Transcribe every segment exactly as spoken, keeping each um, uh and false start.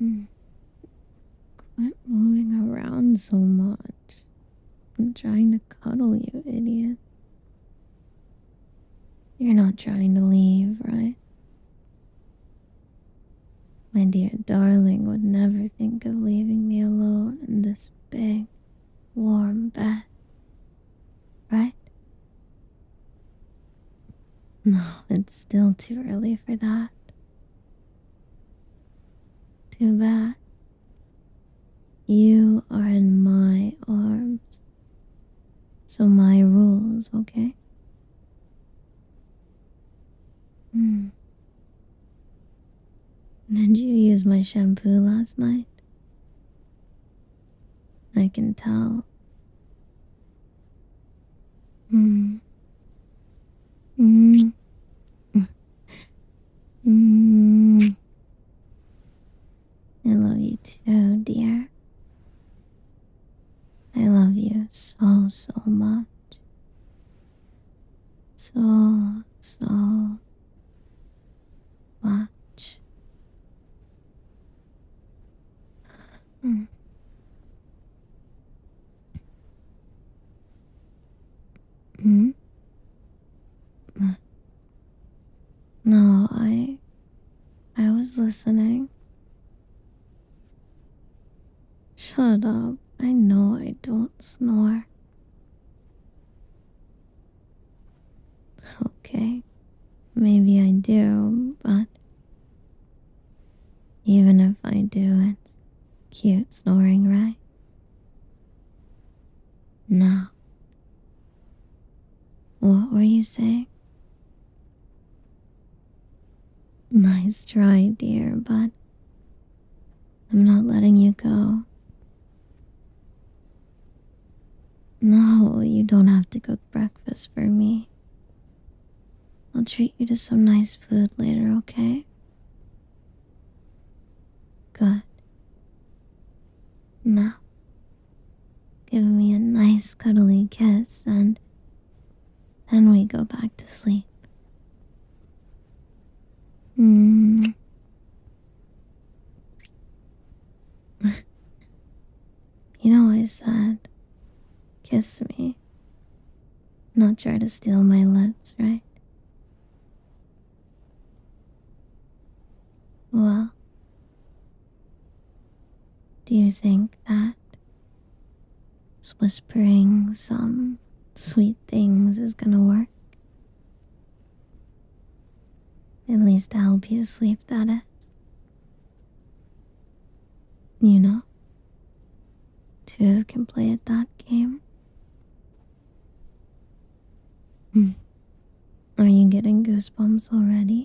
Mm, Quit moving around so much. I'm trying to cuddle you, idiot. You're not trying to leave, right? My dear darling would never think of leaving me alone in this big, warm bed, right? No, it's still too early for that. Too bad. You are in my arms. So my rules, okay? Hmm. Did you use my shampoo last night? I can tell. Hmm. Hmm. Hmm. I love you too, dear. I love you so, so much. So, so much. Hmm. Hmm? No, I. I was listening. Shut up. I know I don't snore. Okay, maybe I do, but even if I do, it's cute snoring, right? Now, what were you saying? Nice try, dear, but I'm not letting you go. No, you don't have to cook breakfast for me. I'll treat you to some nice food later, okay? Good. Now, give me a nice cuddly kiss and then we go back to sleep. Mm. You know, I said, kiss me, not try to steal my lips, right? Well, do you think that whispering some sweet things is gonna work? At least to help you sleep, that is. You know, two can play at that game. Hmm. Are you getting goosebumps already?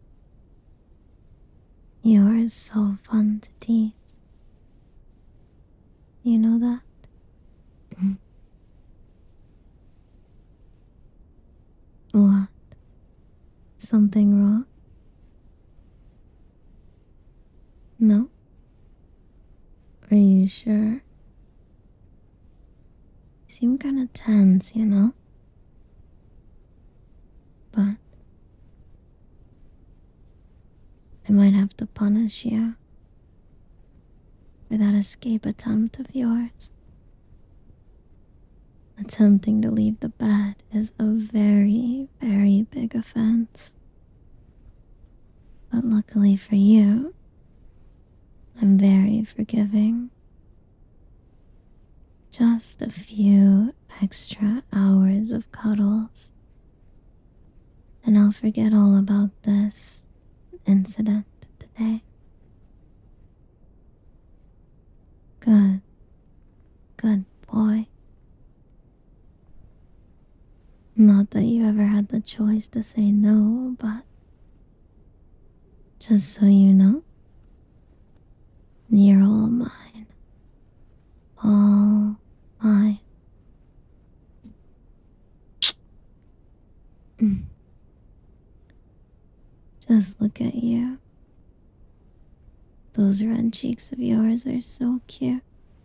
You are so fun to tease. You know that? Hmm. What? Something wrong? No? Are you sure? You seem kinda tense, you know? But I might have to punish you for that escape attempt of yours. Attempting to leave the bed is a very, very big offense. But luckily for you, I'm very forgiving. Just a few extra hours of cuddles, and I'll forget all about this incident today. Good, good boy. Not that you ever had the choice to say no, but just so you know, you're all mine. All mine. Mm. Just look at you. Those red cheeks of yours are so cute.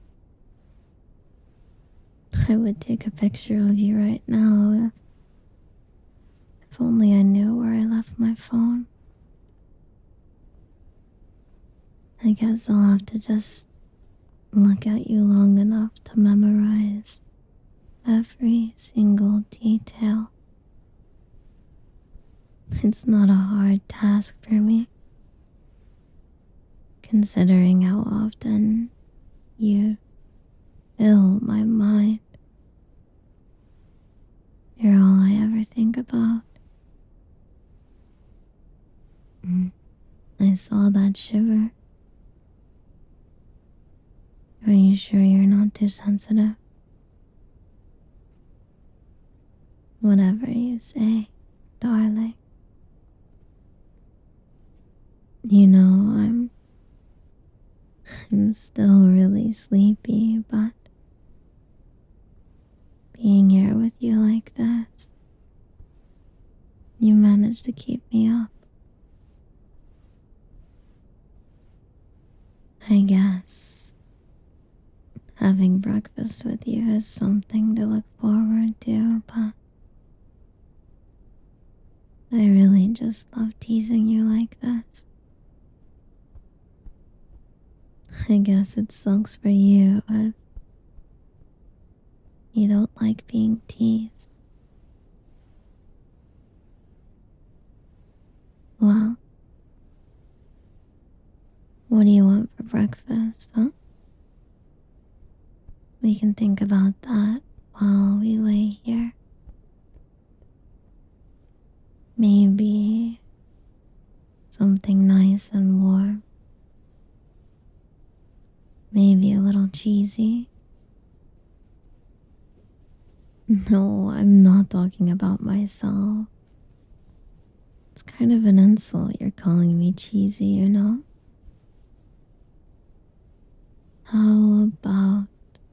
I would take a picture of you right now if, if only I knew where I left my phone. I guess I'll have to just look at you long enough to memorize every single detail. It's not a hard task for me, considering how often you fill my mind. You're all I ever think about. Mm, I saw that shiver. Are you sure you're not too sensitive? Whatever you say, darling. You know, I'm I'm still really sleepy, but being here with you like this, you managed to keep me up. I guess having breakfast with you is something to look forward to, but I really just love teasing you like this. I guess it sucks for you if you don't like being teased. Well, what do you want for breakfast, huh? We can think about that while we lay here. Maybe something nice and warm. Maybe a little cheesy. No, I'm not talking about myself. It's kind of an insult you're calling me cheesy, you know? How about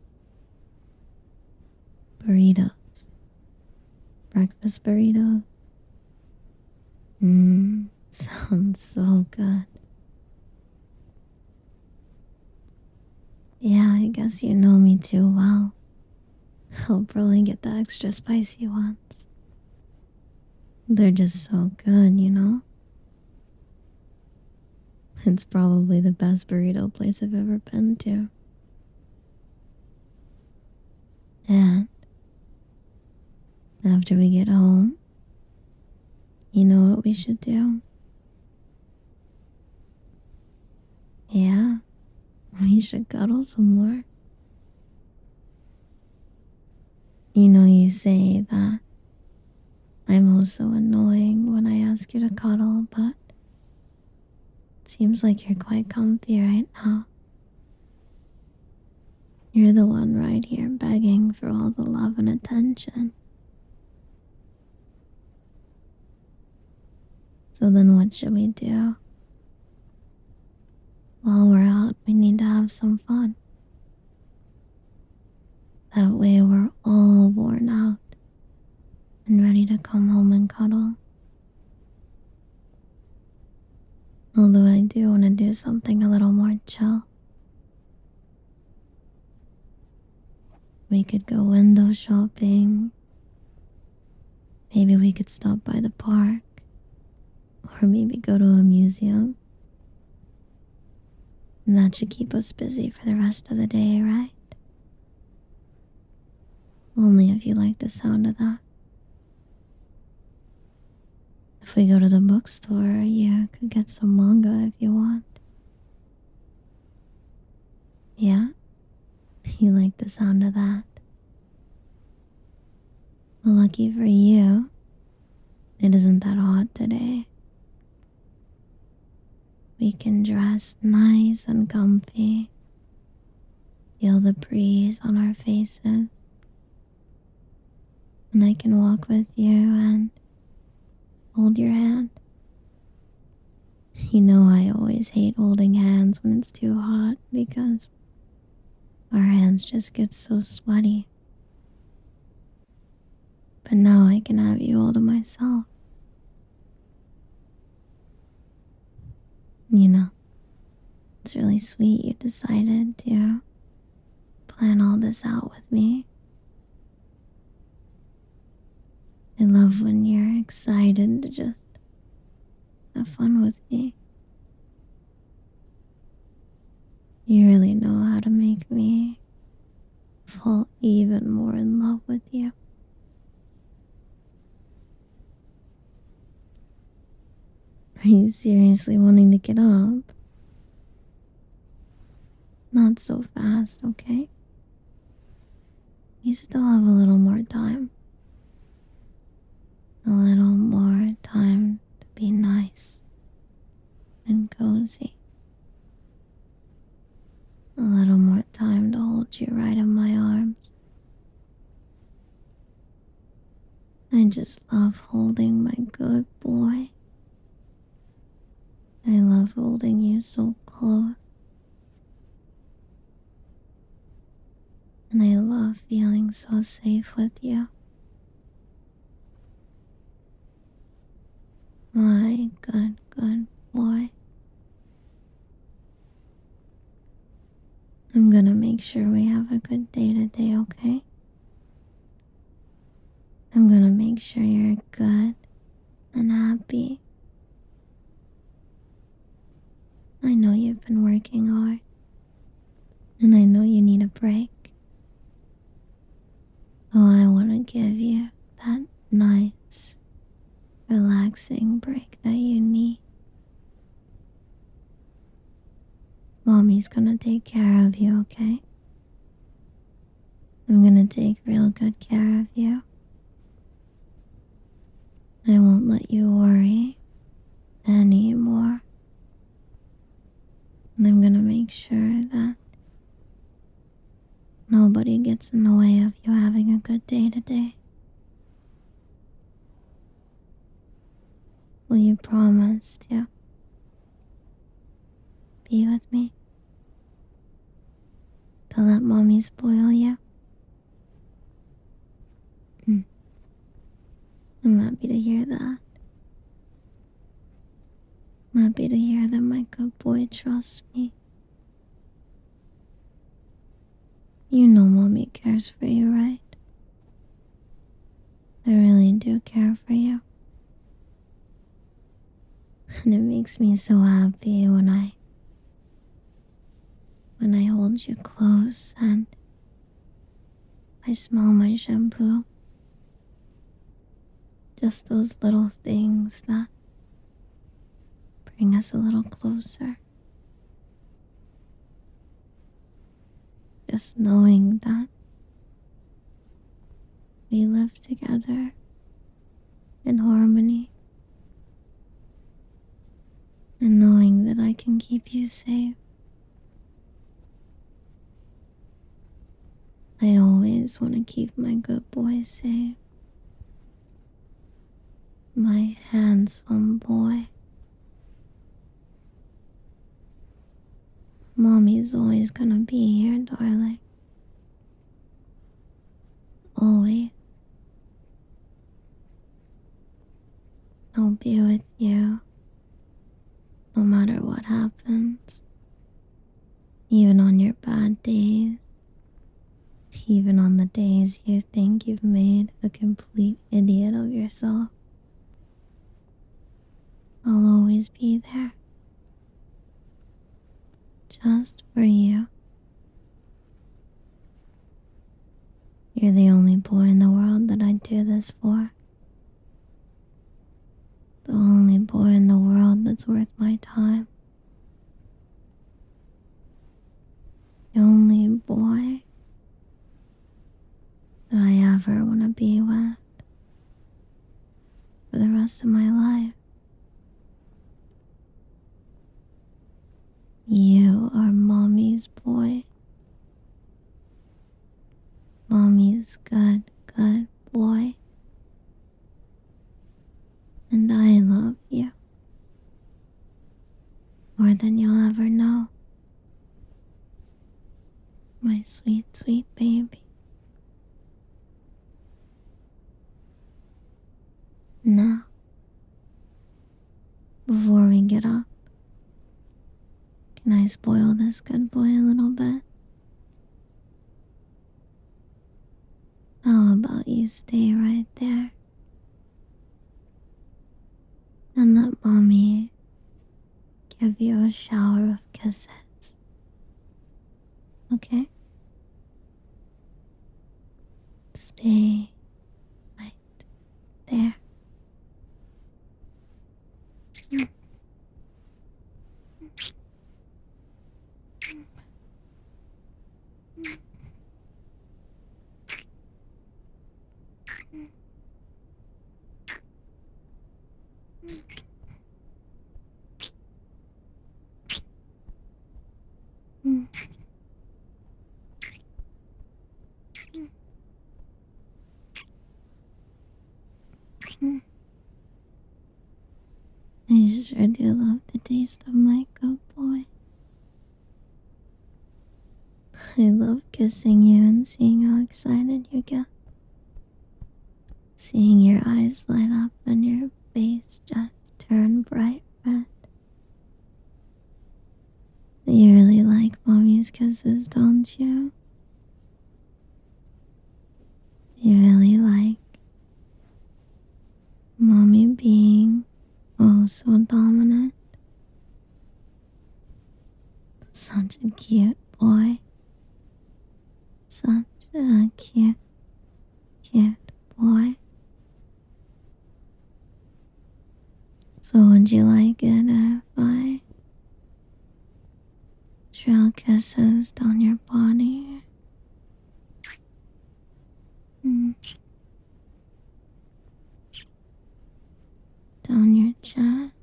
burritos? Breakfast burritos? Mmm, sounds so good. Yeah, I guess you know me too well. I'll probably get the extra spicy ones. They're just so good, you know? It's probably the best burrito place I've ever been to. And after we get home, you know what we should do? Yeah, we should cuddle some more. You know, you say that I'm oh so annoying when I ask you to cuddle, but it seems like you're quite comfy right now. You're the one right here begging for all the love and attention. So then what should we do? While we're out, we need to have some fun. That way we're all worn out and ready to come home and cuddle. Although I do want to do something a little more chill. We could go window shopping. Maybe we could stop by the park. Or maybe go to a museum. And that should keep us busy for the rest of the day, right? Only if you like the sound of that. If we go to the bookstore, you could get some manga if you want. Yeah? You like the sound of that? Well, lucky for you, it isn't that hot today. We can dress nice and comfy. Feel the breeze on our faces. And I can walk with you and hold your hand. You know I always hate holding hands when it's too hot because our hands just get so sweaty. But now I can have you all to myself. You know, it's really sweet you decided to plan all this out with me. I love when you're excited to just have fun with me. to make me fall even more in love with you. Are you seriously wanting to get up? Not so fast, okay? We still have a little more time. A little more time to be nice and cozy. A little more time to hold you right in my arms. I just love holding my good boy. I love holding you so close. And I love feeling so safe with you. My good, good boy. I'm gonna make sure we have a good day today, okay? I'm gonna make sure you're good and happy. I know you've been working hard, and I know you need a break. Oh, I want to give you that nice, relaxing break that you need. Mommy's gonna take care of you, okay? I'm gonna take real good care of you. I won't let you worry anymore. And I'm gonna make sure that nobody gets in the way of you having a good day today. Will you promise to be with me? To let mommy spoil you? Mm. I'm happy to hear that. I'm happy to hear that my good boy trusts me. You know mommy cares for you, right? I really do care for you. And it makes me so happy when I when I hold you close and I smell my shampoo. Just those little things that bring us a little closer. Just knowing that we live together in harmony. And knowing that I can keep you safe. I always want to keep my good boy safe. My handsome boy. Mommy's always gonna be here, darling. Always. I'll be with you no matter what happens. Even on your bad days. Even on the days you think you've made a complete idiot of yourself. I'll always be there. Just for you. You're the only boy in the world that I'd do this for. The only boy in the world that's worth my time. The only boy that I ever want to be with for the rest of my life. You are mommy's boy. Mommy's good, good boy. And I love you more than you'll ever know. My sweet, sweet baby. Now, before we get up, can I spoil this good boy a little bit? How about you stay right there and let mommy give you a shower of kisses? okay? Stay right there. I sure do love the taste of my good boy. I love kissing you and seeing how excited you get. Seeing your eyes light up and your face just turn bright red. You really like mommy's kisses, don't you? You really like mommy being oh so dominant. Such a cute boy. Such a cute, cute boy. So would you like it if I trail kisses down your body? Mm. Down your chest?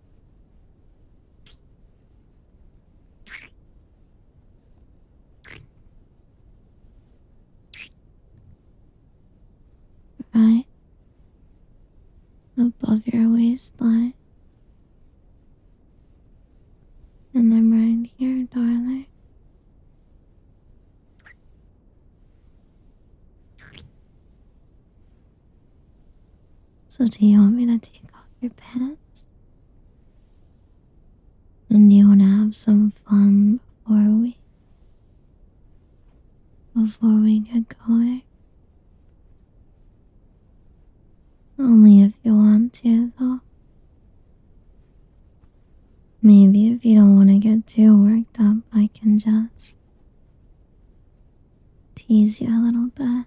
Right above your waistline. And I'm right here, darling. So do you want me to take off your pants? And do you want to have some fun before we before we get going? Only if you want to, though. Maybe if you don't want to get too worked up, I can just tease you a little bit.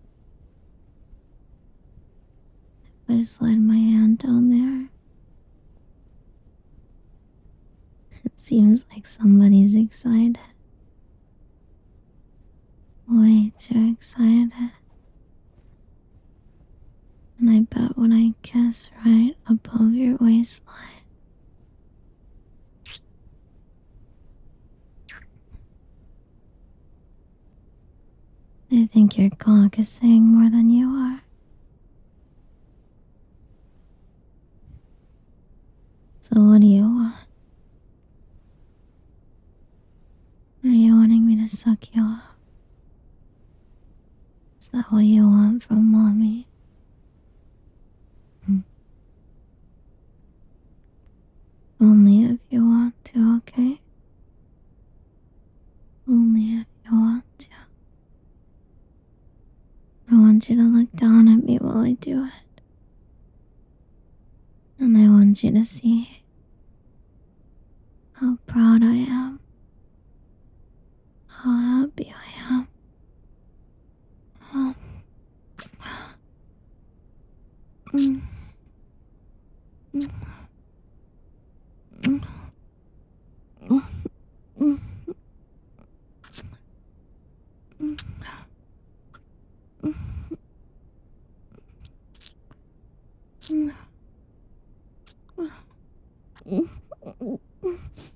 If I slide my hand down there, it seems like somebody's excited. Way too excited. And I bet when I kiss right above your waistline, I think your cock is saying more than you are. So what do you want? Are you wanting me to suck you off? Is that what you want from mommy? Hmm. Only if you want to, okay? Only if you want to. I want you to look down at me while I do it. And I want you to see how proud I am. How happy I am. Um, mm, mm, mm, mm, mm, mm, mm, mm.